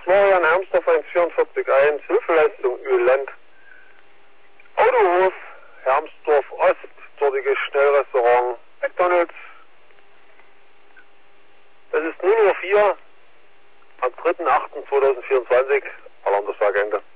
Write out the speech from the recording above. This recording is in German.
Florian Hermsdorf 144.1, Hilfeleistung Öland. Autohof Hermsdorf Ost, dortiges Schnellrestaurant McDonalds. Es ist 0:04 Uhr am 3.8.2024, Alarm des Fahrgänge.